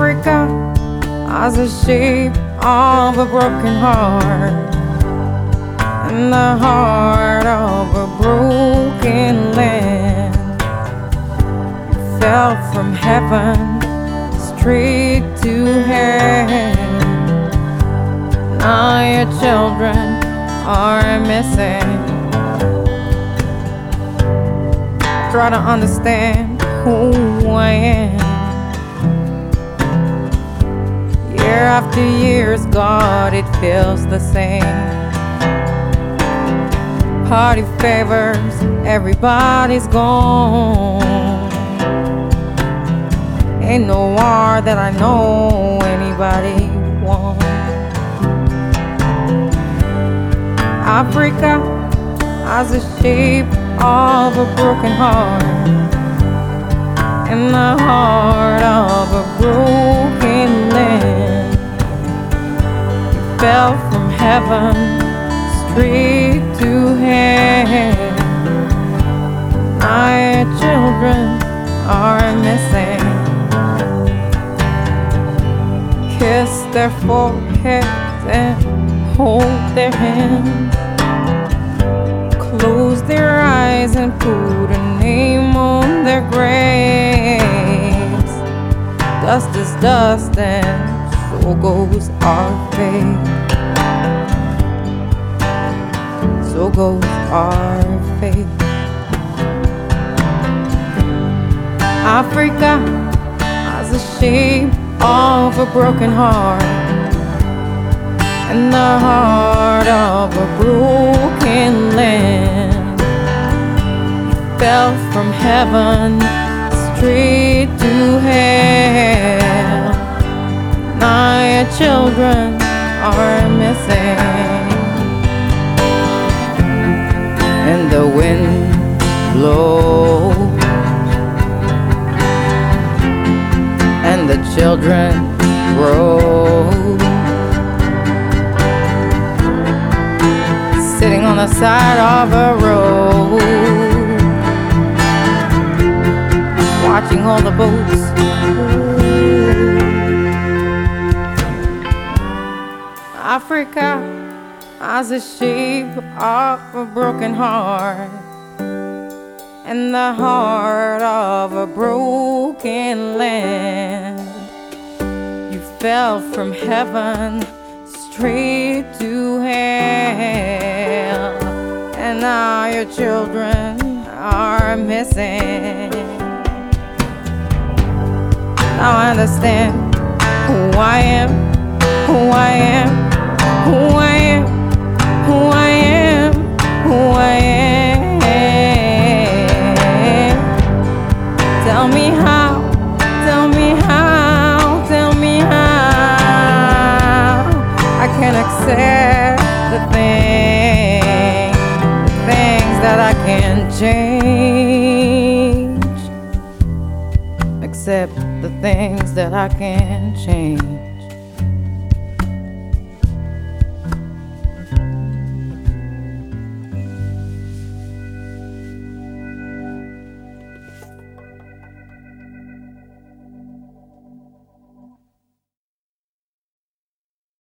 Africa has the shape of a broken heart and the heart of a broken land. You fell from heaven straight to hell. Now your children are missing. Try to understand who I am. Year after year's God, it feels the same. Party favors, everybody's gone. Ain't no war that I know anybody won. Africa has the shape of a broken heart and the heart of a broken land. You fell from heaven straight to hell. My children are missing. Kiss their foreheads and hold their hands. Close their eyes and put a name on their graves. Dust is dust and so goes our fate. So goes our fate. Africa has the shape of a broken heart and the heart of a broken land. You fell from heaven straight to hell. Now your children are missing. And the wind blows and the children grow, sitting on the side of a road, watching all the boats move. Africa has the shape of a broken heart and the heart of a broken land. You fell from heaven straight to hell, and now your children are missing. Now I understand who I am, who I am, who I am, who I am, who I am. Tell me how, tell me how, tell me how I can accept the things that I can change. Accept the things that I can change.